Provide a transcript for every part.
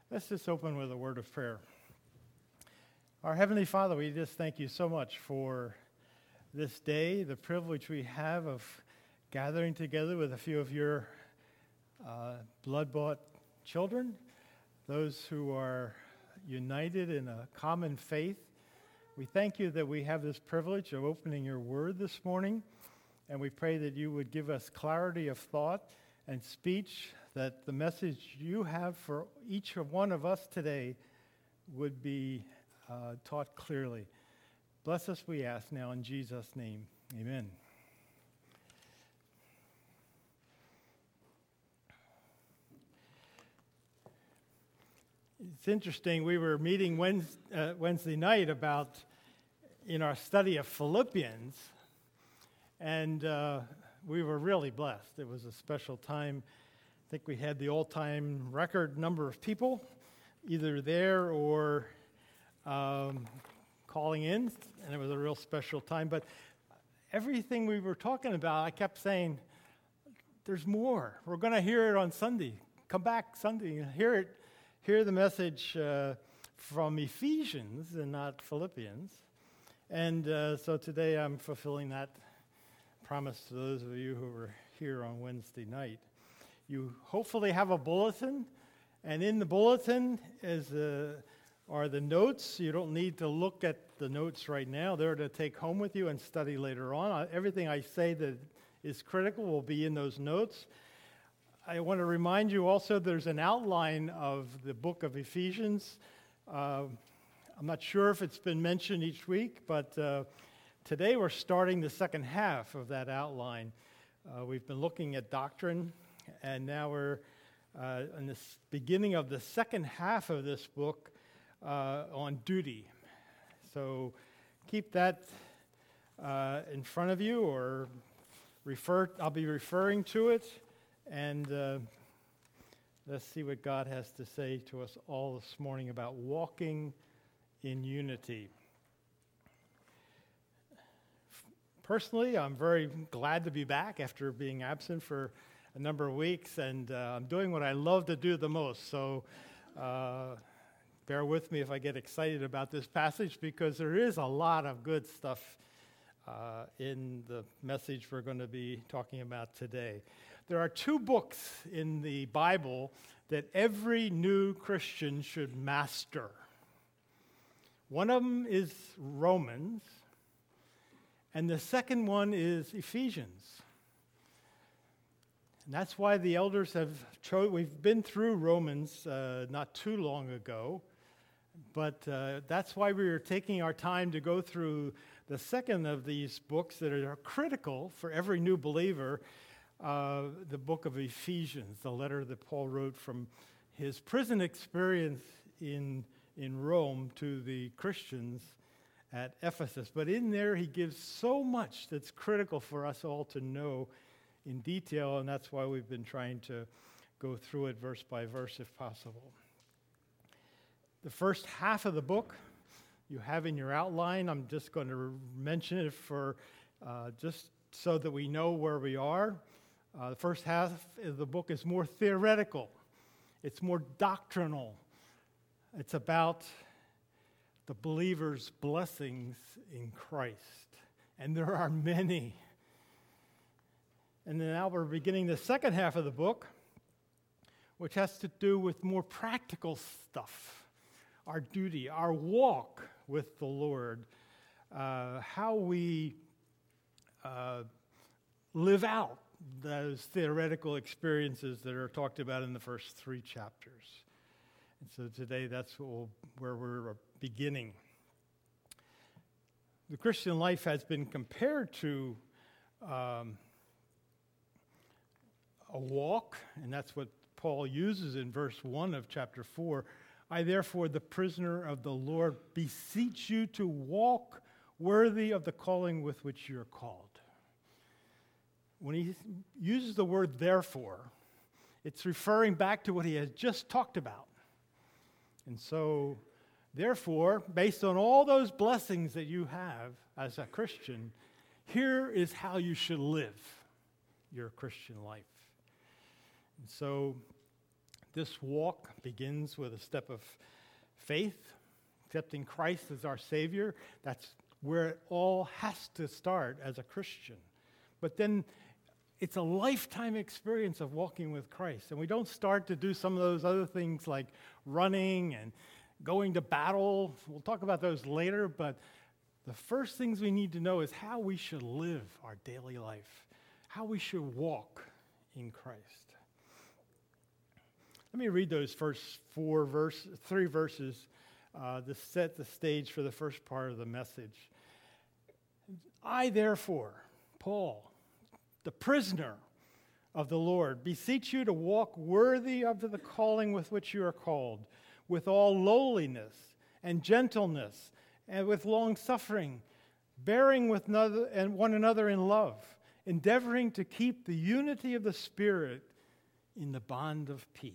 Let's just open with a word of prayer. Our Heavenly Father, we just thank you so much for this day, the privilege we have of gathering together with a few of your blood-bought children, those who are united in a common faith. We thank you that we have this privilege of opening your word this morning, and we pray that you would give us clarity of thought and speech, that the message you have for each one of us today would be taught clearly. Bless us, we ask now in Jesus' name. Amen. It's interesting, we were meeting Wednesday night in our study of Philippians, and we were really blessed. It was a special time. I think we had the all-time record number of people, either there or calling in, and it was a real special time. But everything we were talking about, I kept saying, there's more. We're going to hear it on Sunday. Come back Sunday and hear it. Hear the message from Ephesians and not Philippians. And so today I'm fulfilling that promise to those of you who were here on Wednesday night. You hopefully have a bulletin, and in the bulletin are the notes. You don't need to look at the notes right now. They're to take home with you and study later on. Everything I say that is critical will be in those notes. I want to remind you also there's an outline of the book of Ephesians. I'm not sure if it's been mentioned each week, but today we're starting the second half of that outline. We've been looking at doctrine, and now we're in the beginning of the second half of this book on duty. So keep that in front of you, or I'll be referring to it, and let's see what God has to say to us all this morning about walking in unity. Personally, I'm very glad to be back after being absent for a number of weeks, and I'm doing what I love to do the most. So bear with me if I get excited about this passage, because there is a lot of good stuff in the message we're going to be talking about today. There are two books in the Bible that every new Christian should master. One of them is Romans, and the second one is Ephesians. And that's why the elders have we've been through Romans not too long ago, but that's why we are taking our time to go through the second of these books that are critical for every new believer, the book of Ephesians, the letter that Paul wrote from his prison experience in Rome to the Christians at Ephesus. But in there he gives so much that's critical for us all to know in detail, and that's why we've been trying to go through it verse by verse if possible. The first half of the book you have in your outline. I'm just going to mention it for just so that we know where we are. The first half of the book is more theoretical. It's more doctrinal. It's about the believer's blessings in Christ. And there are many. And then now we're beginning the second half of the book, which has to do with more practical stuff. Our duty, our walk with the Lord, how we live out those theoretical experiences that are talked about in the first three chapters. And so today that's where we're beginning. The Christian life has been compared to a walk, and that's what Paul uses in verse 1 of chapter 4. I, therefore, the prisoner of the Lord, beseech you to walk worthy of the calling with which you're called. When he uses the word therefore, it's referring back to what he has just talked about. And so, therefore, based on all those blessings that you have as a Christian, here is how you should live your Christian life. And so This walk begins with a step of faith, accepting Christ as our Savior. That's where it all has to start as a Christian. But then it's a lifetime experience of walking with Christ. And we don't start to do some of those other things like running and going to battle. We'll talk about those later, but the first things we need to know is how we should live our daily life, how we should walk in Christ. Let me read those first three verses to set the stage for the first part of the message. I, therefore, Paul, the prisoner of the Lord, beseech you to walk worthy of the calling with which you are called, with all lowliness and gentleness and with long suffering, bearing with one another in love, endeavoring to keep the unity of the Spirit in the bond of peace.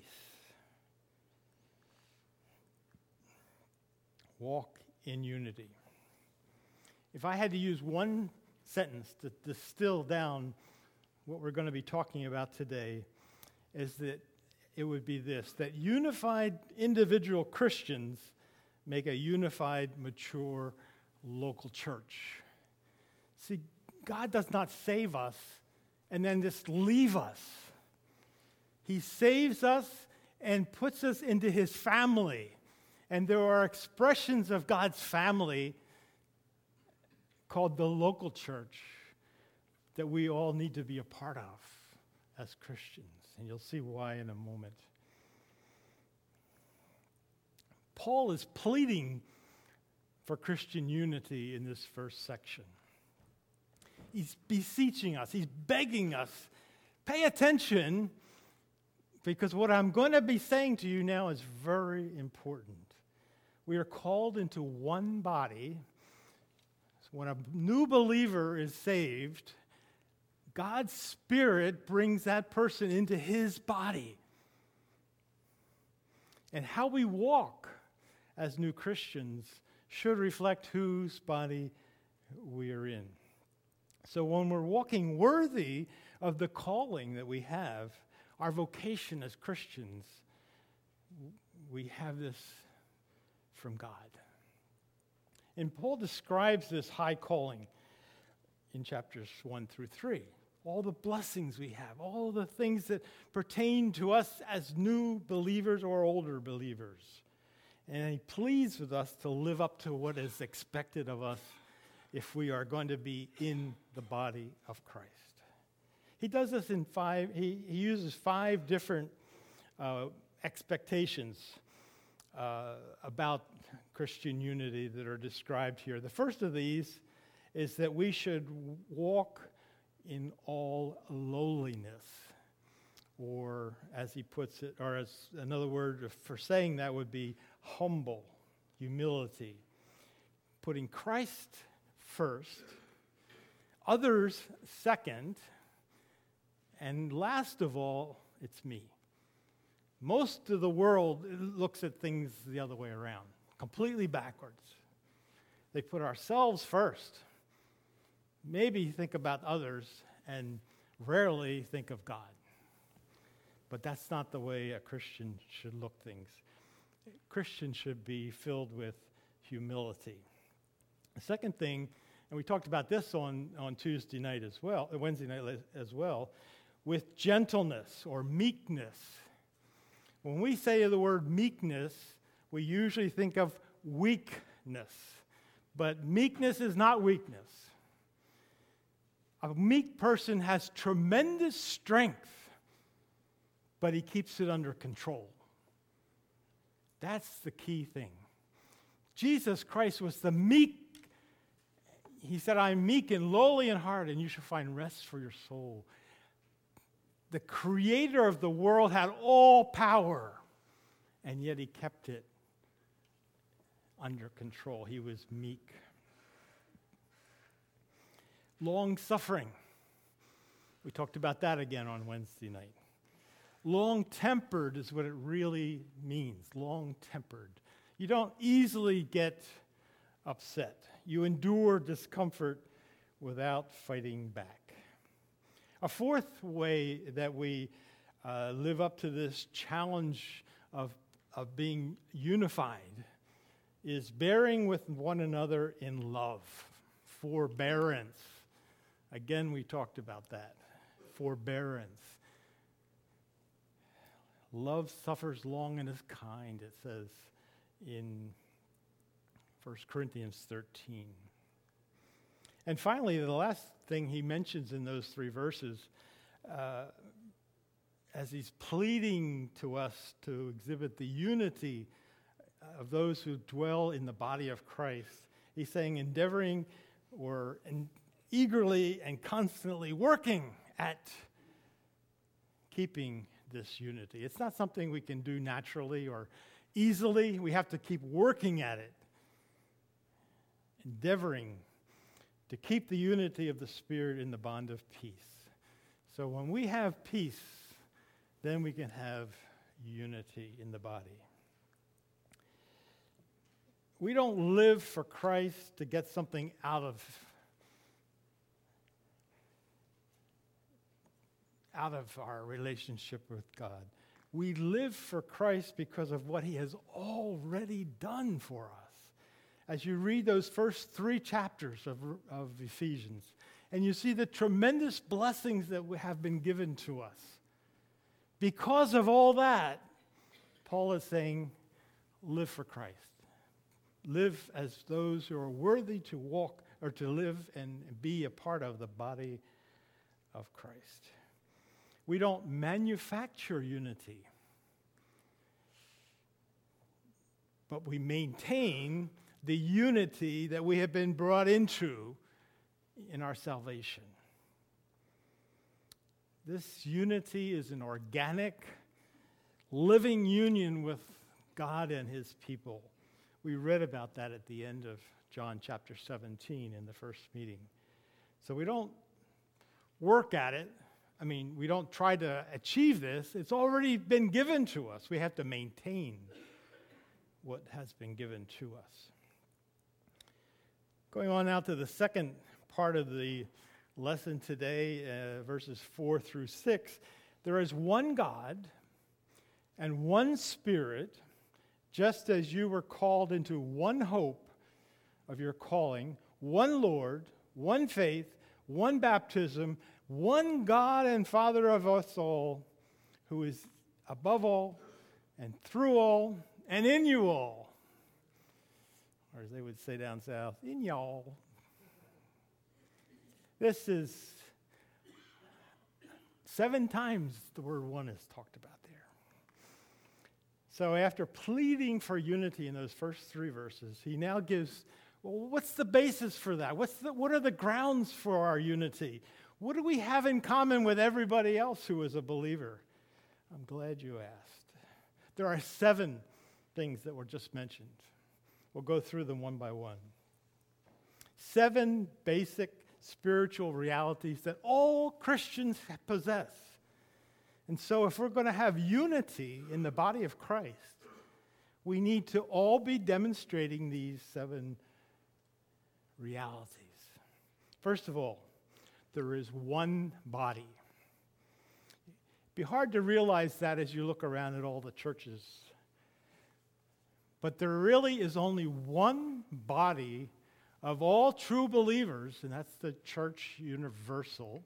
Walk in unity. If I had to use one sentence to distill down what we're going to be talking about today, is that it would be this, that unified individual Christians make a unified, mature local church. See, God does not save us and then just leave us. He saves us and puts us into his family. And there are expressions of God's family called the local church that we all need to be a part of as Christians. And you'll see why in a moment. Paul is pleading for Christian unity in this first section. He's beseeching us. He's begging us. Pay attention, because what I'm going to be saying to you now is very important. We are called into one body. When a new believer is saved, God's Spirit brings that person into his body. And how we walk as new Christians should reflect whose body we are in. So when we're walking worthy of the calling that we have, our vocation as Christians, we have this from God. And Paul describes this high calling in chapters 1 through 3. All the blessings we have, all the things that pertain to us as new believers or older believers. And he pleads with us to live up to what is expected of us if we are going to be in the body of Christ. He does this in he uses 5 different expectations about Christian unity that are described here. The first of these is that we should walk in all lowliness, or as he puts it, or as another word for saying that would be humble, humility, putting Christ first, others second, and last of all, it's me. Most of the world looks at things the other way around, completely backwards. They put ourselves first, maybe think about others, and rarely think of God. But that's not the way a Christian should look things. A Christian should be filled with humility. The second thing, and we talked about this on Tuesday night as well, Wednesday night as well, with gentleness or meekness. When we say the word meekness, we usually think of weakness. But meekness is not weakness. A meek person has tremendous strength, but he keeps it under control. That's the key thing. Jesus Christ was the meek. He said, I'm meek and lowly in heart, and you shall find rest for your soul. The creator of the world had all power, and yet he kept it under control. He was meek. Long-suffering. We talked about that again on Wednesday night. Long-tempered is what it really means, long-tempered. You don't easily get upset. You endure discomfort without fighting back. A fourth way that we live up to this challenge of being unified is bearing with one another in love, forbearance. Again, we talked about that, forbearance. Love suffers long and is kind, it says in 1 Corinthians 13. And finally, the last thing he mentions in those 3 verses, as he's pleading to us to exhibit the unity of those who dwell in the body of Christ, he's saying endeavoring or eagerly and constantly working at keeping this unity. It's not something we can do naturally or easily. We have to keep working at it, endeavoring to keep the unity of the Spirit in the bond of peace. So when we have peace, then we can have unity in the body. We don't live for Christ to get something out of our relationship with God. We live for Christ because of what he has already done for us. As you read those first 3 chapters of Ephesians, and you see the tremendous blessings that have been given to us. Because of all that, Paul is saying, live for Christ. Live as those who are worthy to walk or to live and be a part of the body of Christ. We don't manufacture unity, but we maintain the unity that we have been brought into in our salvation. This unity is an organic, living union with God and his people. We read about that at the end of John chapter 17 in the first meeting. So we don't work at it. We don't try to achieve this. It's already been given to us. We have to maintain what has been given to us. Going on now to the second part of the lesson today, verses 4 through 6. There is one God and one Spirit, just as you were called into one hope of your calling, one Lord, one faith, one baptism, one God and Father of us all, who is above all and through all and in you all. Or as they would say down south, in y'all. This is 7 times the word one is talked about there. So after pleading for unity in those first 3 verses, he now gives, well, what's the basis for that? What are the grounds for our unity? What do we have in common with everybody else who is a believer? I'm glad you asked. There are 7 things that were just mentioned. We'll go through them one by one. 7 basic spiritual realities that all Christians possess. And so if we're going to have unity in the body of Christ, we need to all be demonstrating these 7 realities. First of all, there is one body. It'd be hard to realize that as you look around at all the churches. But there really is only one body of all true believers, and that's the church universal.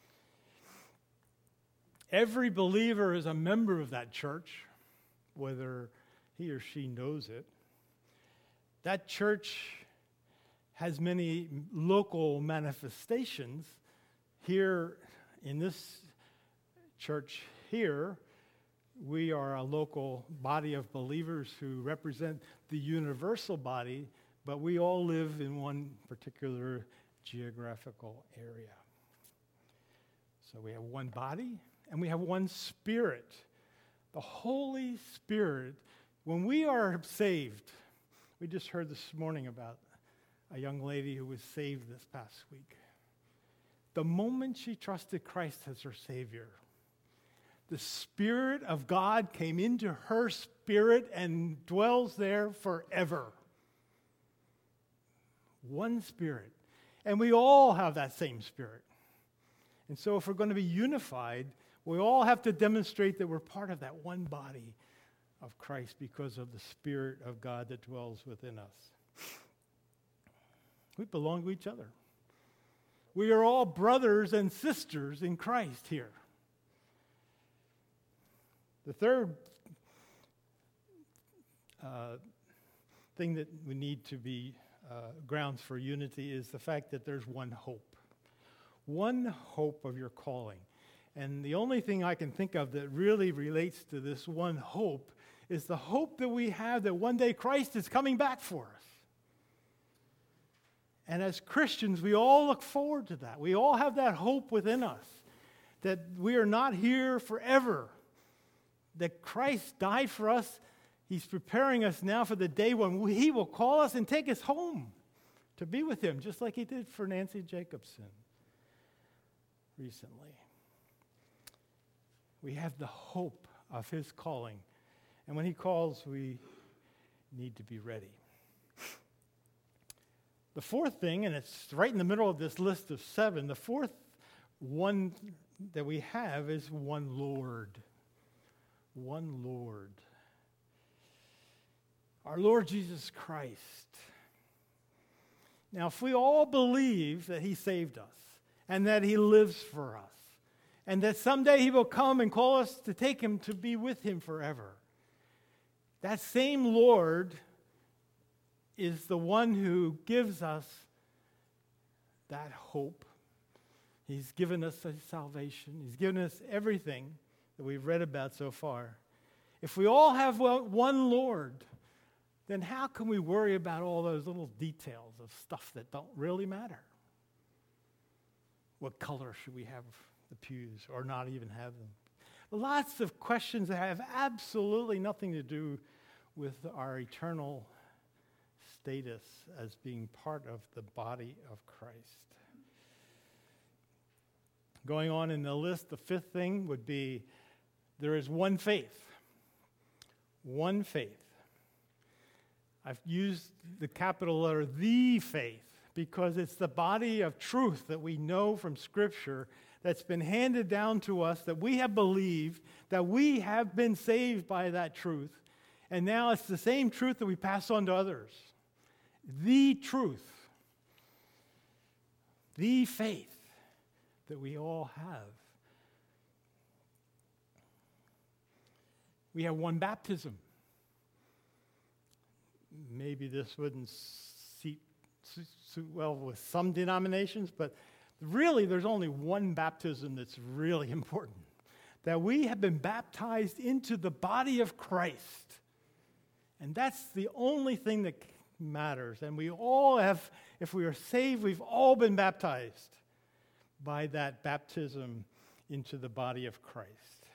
Every believer is a member of that church, whether he or she knows it. That church has many local manifestations. Here in this church here, we are a local body of believers who represent the universal body, but we all live in one particular geographical area. So we have one body and we have one Spirit. The Holy Spirit, when we are saved, we just heard this morning about a young lady who was saved this past week. The moment she trusted Christ as her Savior, the Spirit of God came into her spirit and dwells there forever. One Spirit. And we all have that same Spirit. And so if we're going to be unified, We all have to demonstrate that we're part of that one body of Christ because of the Spirit of God that dwells within us. We belong to each other. We are all brothers and sisters in Christ here. The third thing that we need to be grounds for unity is the fact that there's one hope. One hope of your calling. And the only thing I can think of that really relates to this one hope is the hope that we have that one day Christ is coming back for us. And as Christians, we all look forward to that. We all have that hope within us that we are not here forever, that Christ died for us. He's preparing us now for the day when He will call us and take us home to be with Him, just like He did for Nancy Jacobson recently. We have the hope of His calling. And when He calls, we need to be ready. The fourth thing, and it's right in the middle of this list of 7, the fourth one that we have is one Lord. One Lord. Our Lord Jesus Christ. Now, if we all believe that He saved us and that He lives for us and that someday He will come and call us to take Him to be with Him forever, that same Lord is the one who gives us that hope. He's given us a salvation. He's given us everything that we've read about so far. If we all have one Lord, then how can we worry about all those little details of stuff that don't really matter? What color should we have the pews or not even have them? Lots of questions that have absolutely nothing to do with our eternal status as being part of the body of Christ. Going on in the list, the fifth thing would be there is one faith. One faith. I've used the capital letter, the faith, because it's the body of truth that we know from Scripture that's been handed down to us, that we have believed, that we have been saved by that truth, and now it's the same truth that we pass on to others. The truth. The faith that we all have. We have one baptism. Maybe this wouldn't suit well with some denominations, but really there's only one baptism that's really important. That we have been baptized into the body of Christ. And that's the only thing that matters. And we all have, if we are saved, we've all been baptized by that baptism into the body of Christ.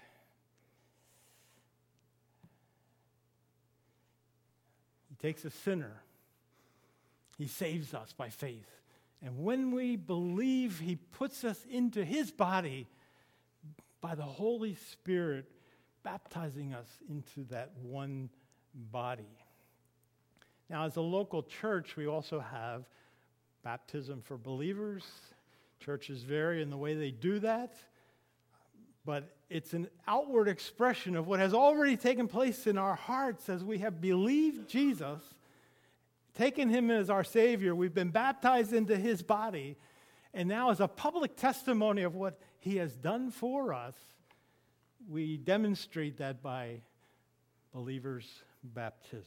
He takes a sinner. He saves us by faith. And when we believe, He puts us into His body by the Holy Spirit, baptizing us into that one body. Now, as a local church, we also have baptism for believers. Churches vary in the way they do that, but it's an outward expression of what has already taken place in our hearts as we have believed Jesus, taken Him as our Savior. We've been baptized into His body, and now as a public testimony of what He has done for us, we demonstrate that by believers' baptism.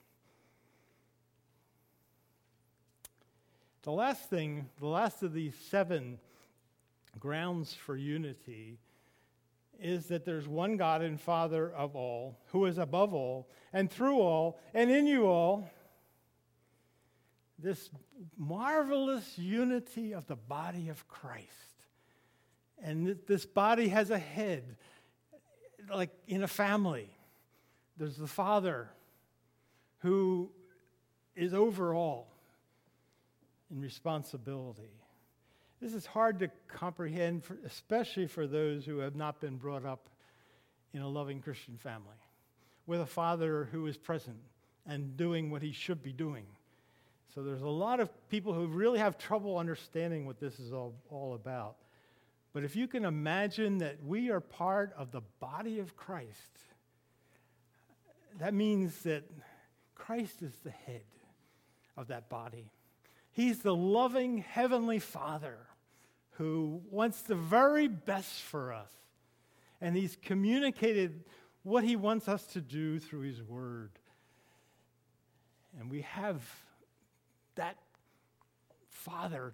The last of these 7 grounds for unity is that there's one God and Father of all, who is above all, and through all, and in you all. This marvelous unity of the body of Christ. And this body has a head, like in a family. There's the Father who is over all in responsibility. This is hard to comprehend, especially for those who have not been brought up in a loving Christian family, with a father who is present and doing what he should be doing. So there's a lot of people who really have trouble understanding what this is all about. But if you can imagine that we are part of the body of Christ, that means that Christ is the head of that body. He's the loving Heavenly Father who wants the very best for us. And He's communicated what He wants us to do through His Word. And we have that Father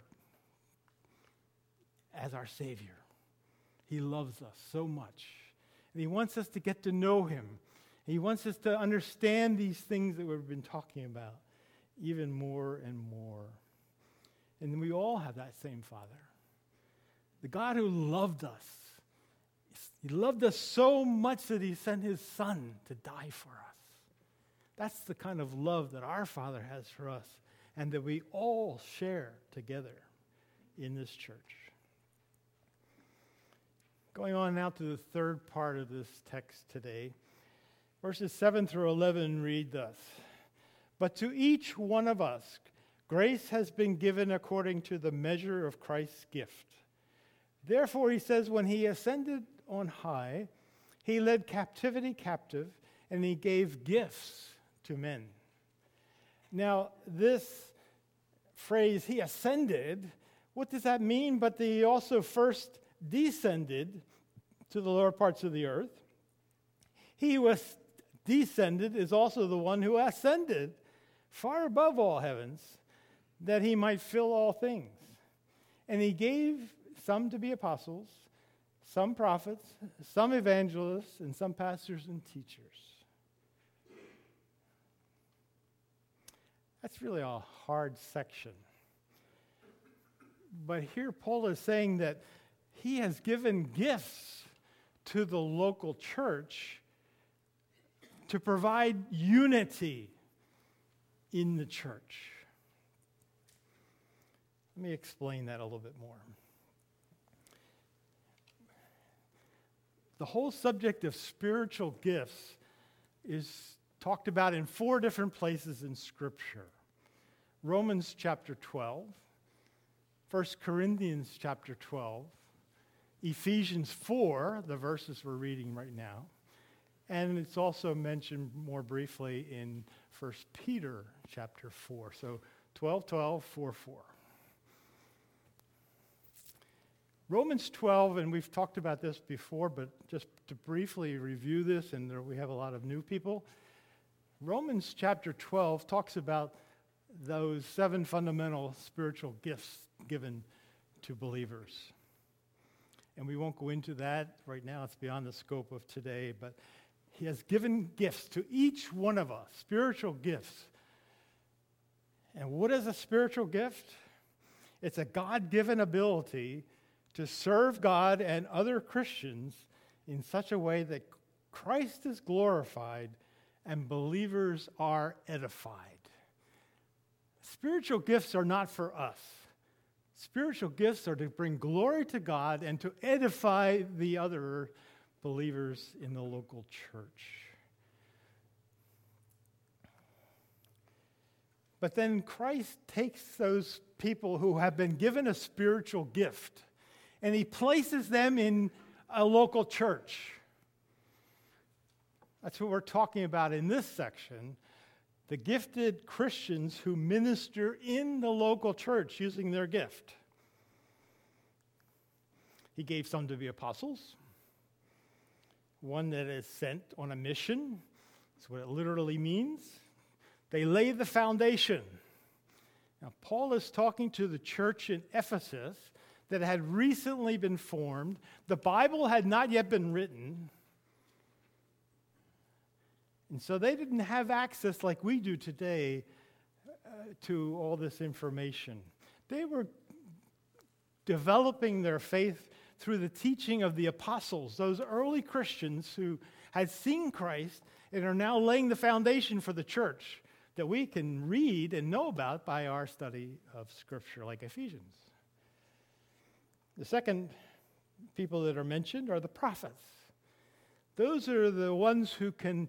as our Savior. He loves us so much. And He wants us to get to know Him. He wants us to understand these things that we've been talking about even more and more. And we all have that same Father. The God who loved us. He loved us so much that He sent His Son to die for us. That's the kind of love that our Father has for us and that we all share together in this church. Going on now to the third part of this text today. Verses 7 through 11 read thus. But to each one of us, grace has been given according to the measure of Christ's gift. Therefore, he says, when He ascended on high, He led captivity captive, and He gave gifts to men. Now, this phrase, He ascended, what does that mean? But that He also first descended to the lower parts of the earth. He who was descended is also the one who ascended far above all heavens, that He might fill all things. And He gave some to be apostles, some prophets, some evangelists, and some pastors and teachers. That's really a hard section. But here Paul is saying that he has given gifts to the local church to provide unity in the church. Let me explain that a little bit more. The whole subject of spiritual gifts is talked about in 4 different places in Scripture. Romans chapter 12, 1 Corinthians chapter 12, Ephesians 4, the verses we're reading right now, and it's also mentioned more briefly in 1 Peter chapter 4. So 12, 4. Romans 12, and we've talked about this before, but just to briefly review this, and we have a lot of new people. Romans chapter 12 talks about those 7 fundamental spiritual gifts given to believers. And we won't go into that right now. It's beyond the scope of today, but He has given gifts to each one of us, spiritual gifts. And what is a spiritual gift? It's a God-given ability to serve God and other Christians in such a way that Christ is glorified and believers are edified. Spiritual gifts are not for us. Spiritual gifts are to bring glory to God and to edify the other believers in the local church. But then Christ takes those people who have been given a spiritual gift and He places them in a local church. That's what we're talking about in this section. The gifted Christians who minister in the local church using their gift. He gave some to be apostles. One that is sent on a mission. That's what it literally means. They lay the foundation. Now, Paul is talking to the church in Ephesus that had recently been formed. The Bible had not yet been written. And so they didn't have access like we do today to all this information. They were developing their faith through the teaching of the apostles, those early Christians who had seen Christ and are now laying the foundation for the church that we can read and know about by our study of Scripture, like Ephesians. The second people that are mentioned are the prophets. Those are the ones who can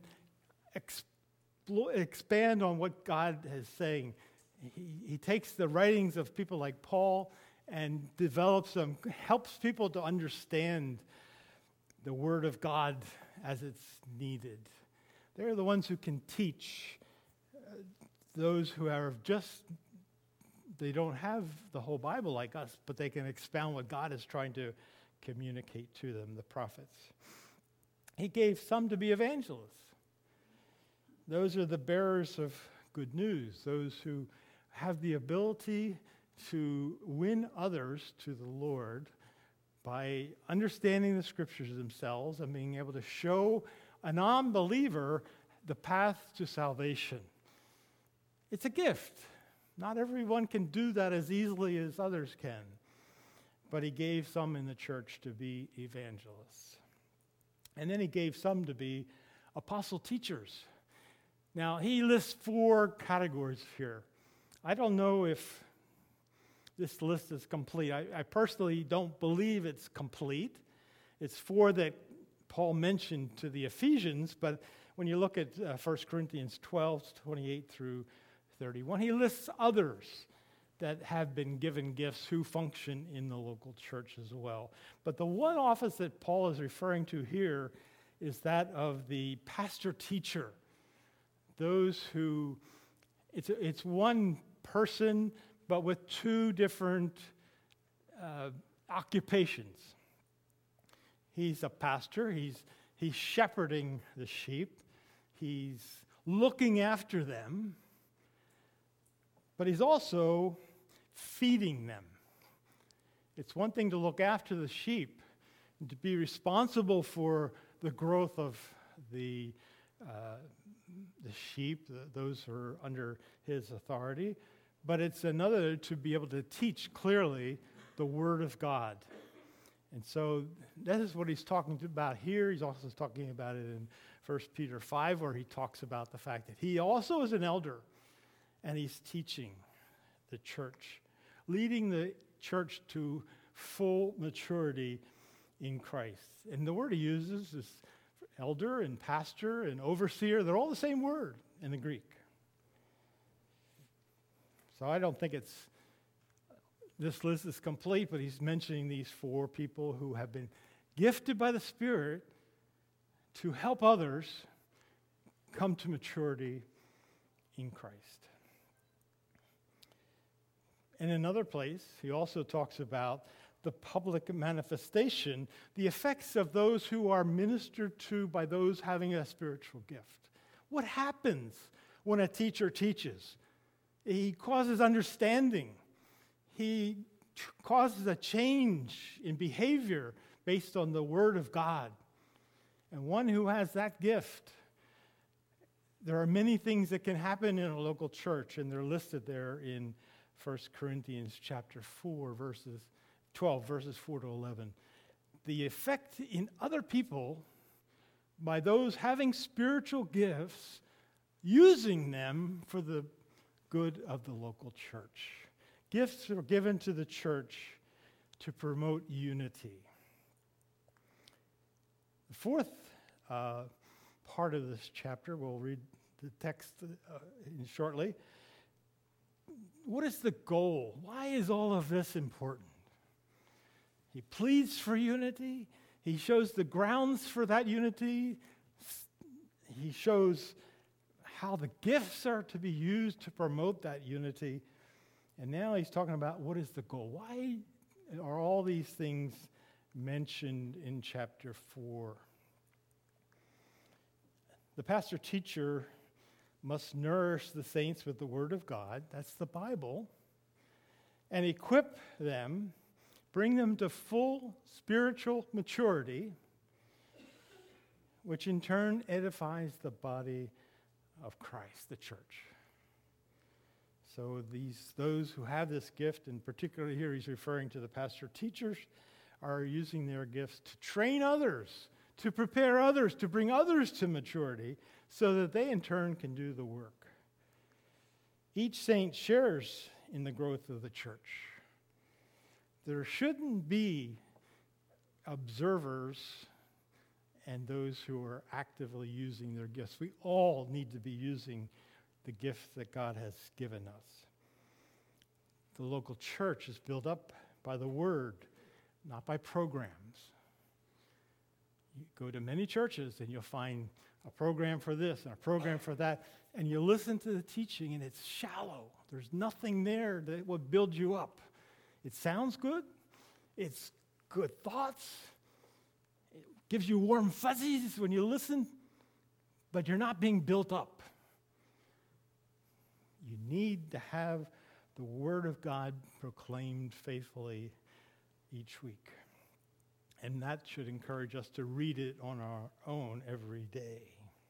expand on what God is saying. He takes the writings of people like Paul and develops them, helps people to understand the Word of God as it's needed. They're the ones who can teach those who are they don't have the whole Bible like us, but they can expound what God is trying to communicate to them, the prophets. He gave some to be evangelists. Those are the bearers of good news, those who have the ability to win others to the Lord by understanding the Scriptures themselves and being able to show a non-believer the path to salvation. It's a gift. Not everyone can do that as easily as others can, but he gave some in the church to be evangelists. And then he gave some to be apostle teachers. Now, he lists 4 categories here. I don't know if this list is complete. I personally don't believe it's complete. It's 4 that Paul mentioned to the Ephesians, but when you look at 1 Corinthians 12, 28 through 31, he lists others that have been given gifts who function in the local church as well. But the one office that Paul is referring to here is that of the pastor-teacher. Those who, it's one person, but with 2 different occupations. He's a pastor. He's shepherding the sheep. He's looking after them. But he's also feeding them. It's one thing to look after the sheep, and to be responsible for the growth of the sheep, those who are under his authority. But it's another to be able to teach clearly the Word of God. And so that is what he's talking about here. He's also talking about it in 1 Peter 5, where he talks about the fact that he also is an elder, and he's teaching the church, leading the church to full maturity in Christ. And the word he uses is elder and pastor and overseer. They're all the same word in the Greek. So I don't think this list is complete, but he's mentioning these 4 people who have been gifted by the Spirit to help others come to maturity in Christ. In another place, he also talks about the public manifestation, the effects of those who are ministered to by those having a spiritual gift. What happens when a teacher teaches? He causes understanding. He causes a change in behavior based on the Word of God. And one who has that gift, there are many things that can happen in a local church, and they're listed there in 1 Corinthians chapter 4, verses 12, verses 4 to 11. The effect in other people by those having spiritual gifts, using them for the good of the local church. Gifts are given to the church to promote unity. The 4th part of this chapter, we'll read the text shortly. What is the goal? Why is all of this important? He pleads for unity. He shows the grounds for that unity. He shows how the gifts are to be used to promote that unity. And now he's talking about what is the goal. Why are all these things mentioned in chapter 4? The pastor-teacher must nourish the saints with the Word of God, that's the Bible, and equip them, bring them to full spiritual maturity, which in turn edifies the body of Christ, the church. So those who have this gift, and particularly here he's referring to the pastor-teachers, are using their gifts to train others, to prepare others, to bring others to maturity, so that they in turn can do the work. Each saint shares in the growth of the church. There shouldn't be observers and those who are actively using their gifts. We all need to be using the gifts that God has given us. The local church is built up by the Word, not by programs. You go to many churches and you'll find a program for this and a program for that, and you listen to the teaching and it's shallow. There's nothing there that will build you up. It sounds good. It's good thoughts. It gives you warm fuzzies when you listen, but you're not being built up. You need to have the Word of God proclaimed faithfully each week. And that should encourage us to read it on our own every day.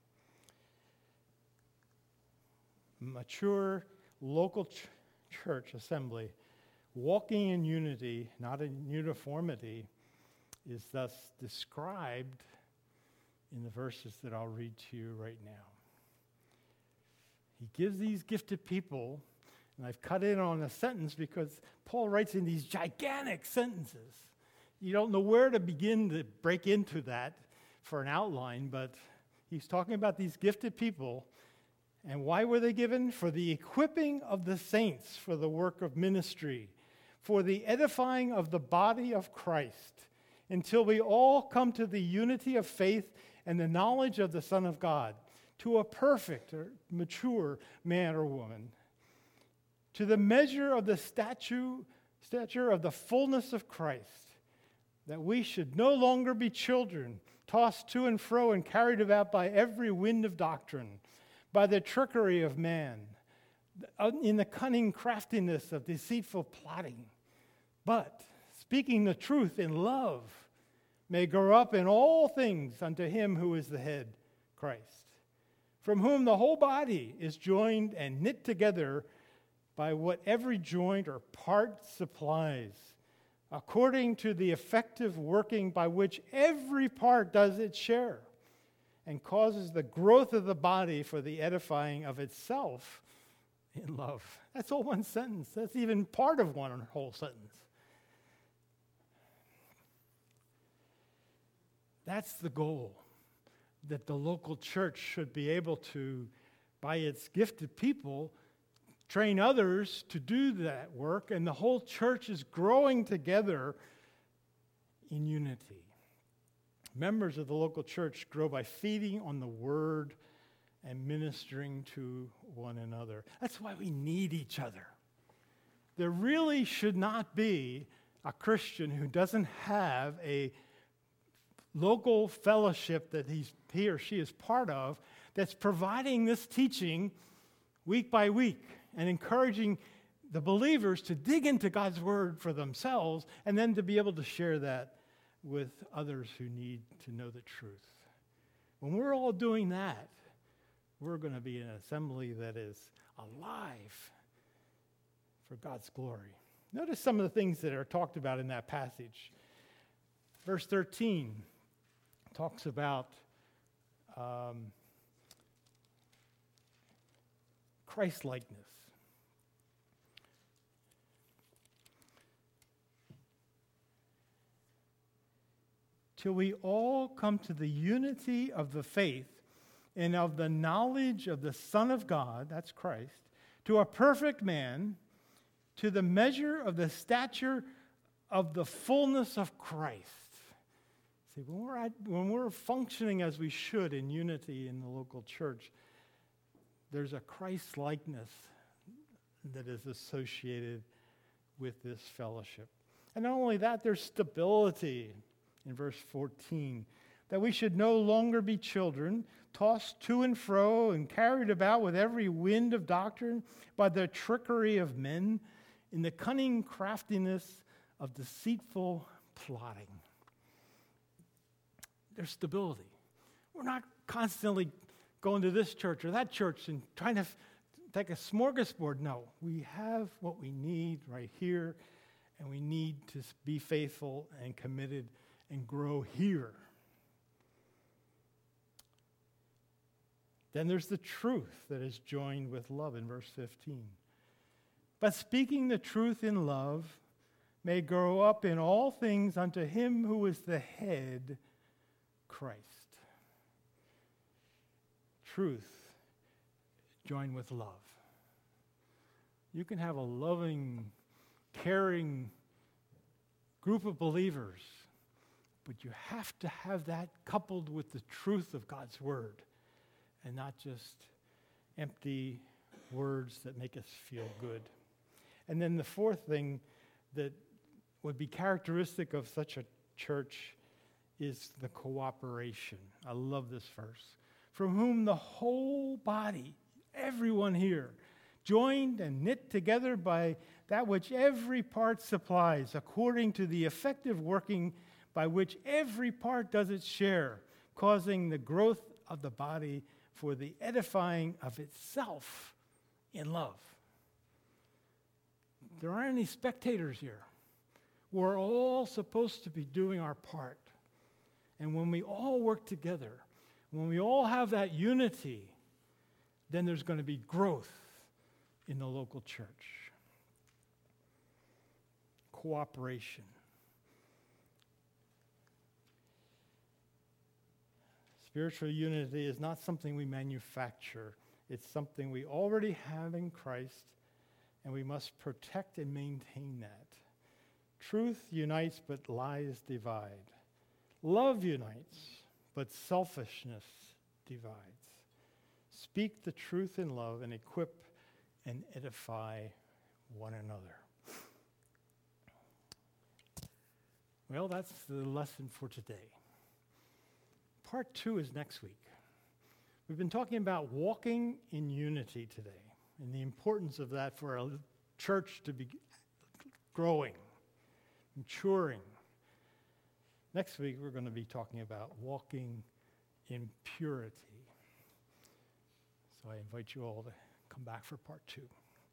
Mature local church assembly, walking in unity, not in uniformity, is thus described in the verses that I'll read to you right now. He gives these gifted people, and I've cut in on a sentence because Paul writes in these gigantic sentences. You don't know where to begin to break into that for an outline, but he's talking about these gifted people. And why were they given? For the equipping of the saints for the work of ministry, for the edifying of the body of Christ, until we all come to the unity of faith and the knowledge of the Son of God, to a perfect or mature man or woman, to the measure of the stature of the fullness of Christ, that we should no longer be children, tossed to and fro and carried about by every wind of doctrine, by the trickery of man, in the cunning craftiness of deceitful plotting, but speaking the truth in love, may grow up in all things unto him who is the head, Christ, from whom the whole body is joined and knit together by what every joint or part supplies, according to the effective working by which every part does its share, and causes the growth of the body for the edifying of itself in love. That's all one sentence. That's even part of one whole sentence. That's the goal, that the local church should be able to, by its gifted people, train others to do that work, and the whole church is growing together in unity. Members of the local church grow by feeding on the Word and ministering to one another. That's why we need each other. There really should not be a Christian who doesn't have a local fellowship that he or she is part of that's providing this teaching week by week and encouraging the believers to dig into God's Word for themselves and then to be able to share that with others who need to know the truth. When we're all doing that, we're going to be an assembly that is alive for God's glory. Notice some of the things that are talked about in that passage. Verse 13 talks about Christ-likeness. Till we all come to the unity of the faith and of the knowledge of the Son of God, that's Christ, to a perfect man, to the measure of the stature of the fullness of Christ. See, when we're functioning as we should in unity in the local church, there's a Christ-likeness that is associated with this fellowship. And not only that, there's stability in verse 14, that we should no longer be children, tossed to and fro and carried about with every wind of doctrine by the trickery of men, in the cunning craftiness of deceitful plotting. There's stability. We're not constantly going to this church or that church and trying to take a smorgasbord. No, we have what we need right here, and we need to be faithful and committed and grow here. Then there's the truth that is joined with love in verse 15. But speaking the truth in love may grow up in all things unto him who is the head, Christ. Truth joined with love. You can have a loving, caring group of believers. But you have to have that coupled with the truth of God's word and not just empty words that make us feel good. And then the fourth thing that would be characteristic of such a church is the cooperation. I love this verse. From whom the whole body, everyone here, joined and knit together by that which every part supplies, according to the effective working by which every part does its share, causing the growth of the body for the edifying of itself in love. There aren't any spectators here. We're all supposed to be doing our part. And when we all work together, when we all have that unity, then there's going to be growth in the local church. Cooperation. Spiritual unity is not something we manufacture. It's something we already have in Christ, and we must protect and maintain that. Truth unites, but lies divide. Love unites, but selfishness divides. Speak the truth in love and equip and edify one another. Well, that's the lesson for today. Part 2 is next week. We've been talking about walking in unity today and the importance of that for a church to be growing, maturing. Next week, we're going to be talking about walking in purity. So I invite you all to come back for part 2.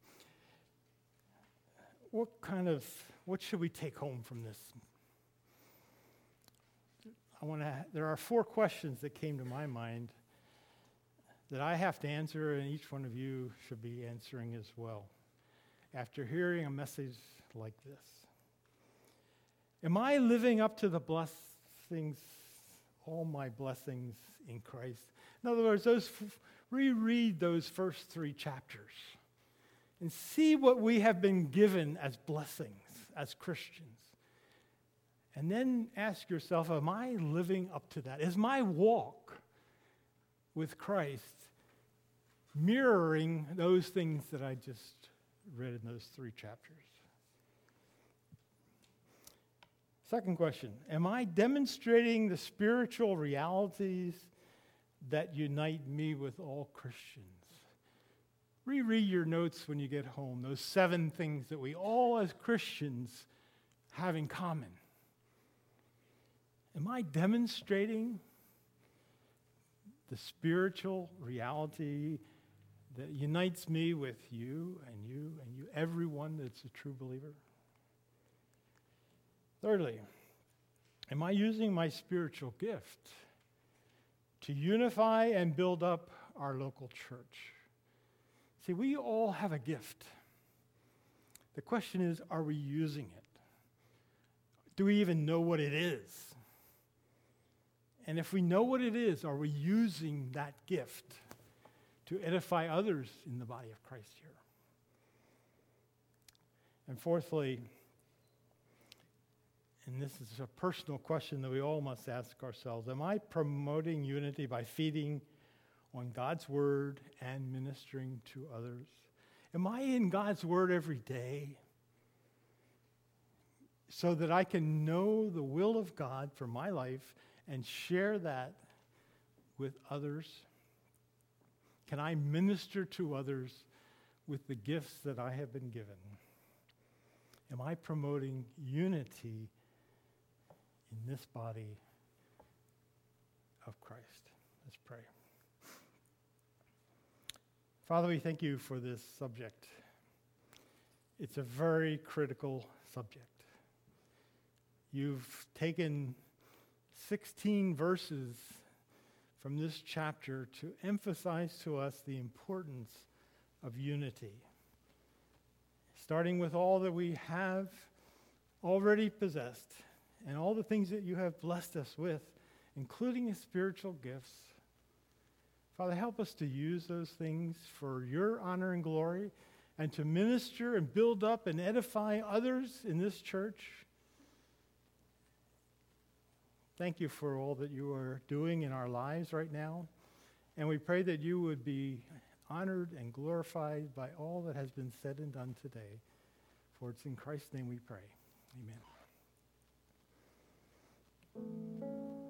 What should we take home from this? There are 4 questions that came to my mind that I have to answer, and each one of you should be answering as well after hearing a message like this. Am I living up to the blessings, all my blessings in Christ? In other words, reread those first 3 chapters and see what we have been given as blessings as Christians. And then ask yourself, am I living up to that? Is my walk with Christ mirroring those things that I just read in those 3 chapters? Second question, am I demonstrating the spiritual realities that unite me with all Christians? Reread your notes when you get home, those 7 things that we all as Christians have in common. Am I demonstrating the spiritual reality that unites me with you, everyone that's a true believer? Thirdly, am I using my spiritual gift to unify and build up our local church? See, we all have a gift. The question is, are we using it? Do we even know what it is? And if we know what it is, are we using that gift to edify others in the body of Christ here? And fourthly, and this is a personal question that we all must ask ourselves, am I promoting unity by feeding on God's word and ministering to others? Am I in God's word every day so that I can know the will of God for my life and share that with others? Can I minister to others with the gifts that I have been given? Am I promoting unity in this body of Christ? Let's pray. Father, we thank you for this subject. It's a very critical subject. You've taken 16 verses from this chapter to emphasize to us the importance of unity, starting with all that we have already possessed and all the things that you have blessed us with, including the spiritual gifts. Father, help us to use those things for your honor and glory and to minister and build up and edify others in this church. thank you for all that you are doing in our lives right now. And we pray that you would be honored and glorified by all that has been said and done today. For it's in Christ's name we pray. Amen.